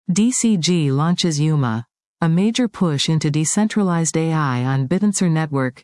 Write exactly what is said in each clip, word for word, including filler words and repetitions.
D C G launches Yuma, a major push into decentralized A I on Bidancer network.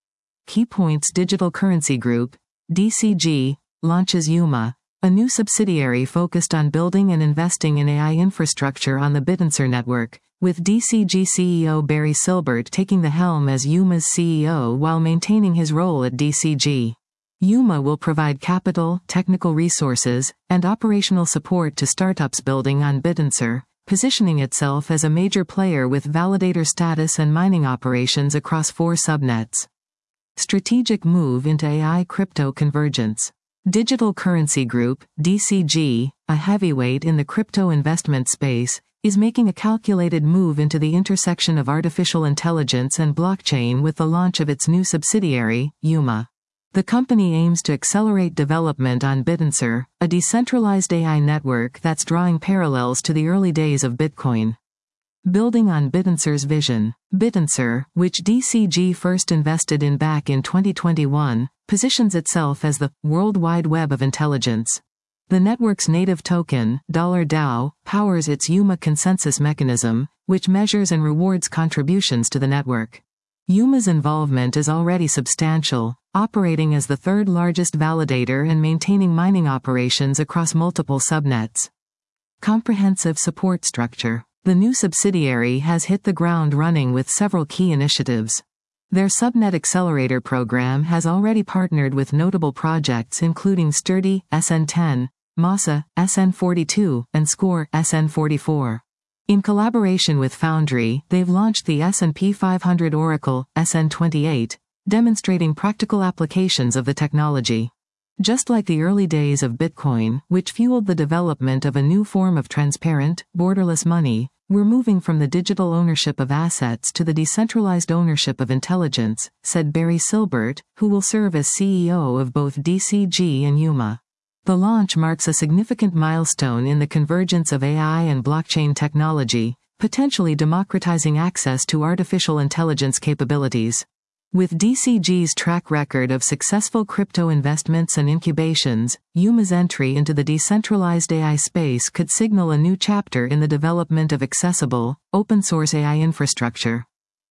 Key Points Digital Currency Group, D C G, launches Yuma, a new subsidiary focused on building and investing in A I infrastructure on the Bidancer network, with D C G C E O Barry Silbert taking the helm as Yuma's C E O while maintaining his role at D C G. Yuma will provide capital, technical resources, and operational support to startups building on Bidancer, positioning itself as a major player with validator status and mining operations across four subnets. Strategic move into A I crypto convergence. Digital Currency Group, D C G, a heavyweight in the crypto investment space, is making a calculated move into the intersection of artificial intelligence and blockchain with the launch of its new subsidiary, Yuma. The company aims to accelerate development on Bidancer, a decentralized A I network that's drawing parallels to the early days of Bitcoin. Building on Bidancer's vision, Bidancer, which D C G first invested in back in twenty twenty-one, positions itself as the World Wide Web of Intelligence. The network's native token, DAO, powers its Yuma consensus mechanism, which measures and rewards contributions to the network. Yuma's involvement is already substantial, operating as the third largest validator and maintaining mining operations across multiple subnets. Comprehensive support structure. The new subsidiary has hit the ground running with several key initiatives. Their Subnet Accelerator program has already partnered with notable projects including Sturdy, S N ten, Masa, S N forty-two, and Score, S N forty-four. In collaboration with Foundry, they've launched the S and P five hundred Oracle, S N twenty-eight, demonstrating practical applications of the technology. Just like the early days of Bitcoin, which fueled the development of a new form of transparent, borderless money, we're moving from the digital ownership of assets to the decentralized ownership of intelligence, said Barry Silbert, who will serve as C E O of both D C G and Yuma. The launch marks a significant milestone in the convergence of A I and blockchain technology, potentially democratizing access to artificial intelligence capabilities. With D C G's track record of successful crypto investments and incubations, Yuma's entry into the decentralized A I space could signal a new chapter in the development of accessible, open-source A I infrastructure.